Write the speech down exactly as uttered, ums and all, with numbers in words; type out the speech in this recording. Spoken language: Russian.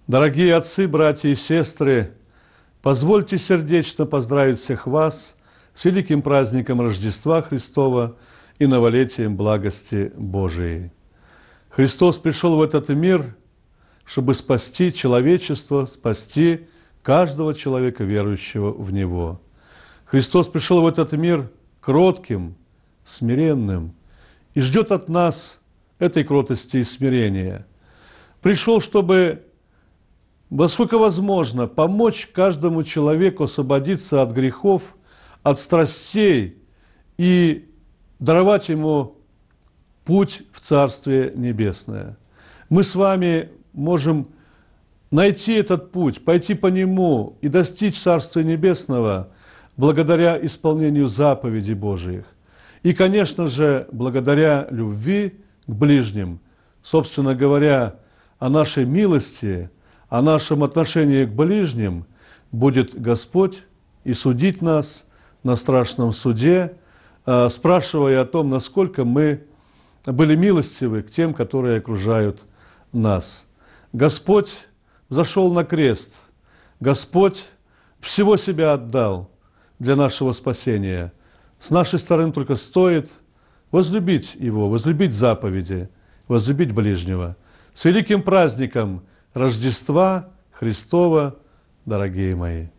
Дорогие отцы, братья и сестры, позвольте сердечно поздравить всех вас с великим праздником Рождества Христова и новолетием благости Божией. Христос пришел в этот мир, чтобы спасти человечество, спасти каждого человека, верующего в Него. Христос пришел в этот мир кротким, смиренным и ждет от нас этой кротости и смирения. Пришел, чтобы, насколько возможно, помочь каждому человеку освободиться от грехов, от страстей и даровать ему путь в Царствие Небесное. Мы с вами можем найти этот путь, пойти по нему и достичь Царствия Небесного благодаря исполнению заповедей Божиих. И, конечно же, благодаря любви к ближним, собственно говоря, о нашей милости, о нашем отношении к ближним будет Господь и судить нас на страшном суде, спрашивая о том, насколько мы были милостивы к тем, которые окружают нас. Господь зашел на крест, Господь всего себя отдал для нашего спасения. С нашей стороны только стоит возлюбить Его, возлюбить заповеди, возлюбить ближнего. С великим праздником Рождества Христова, дорогие мои!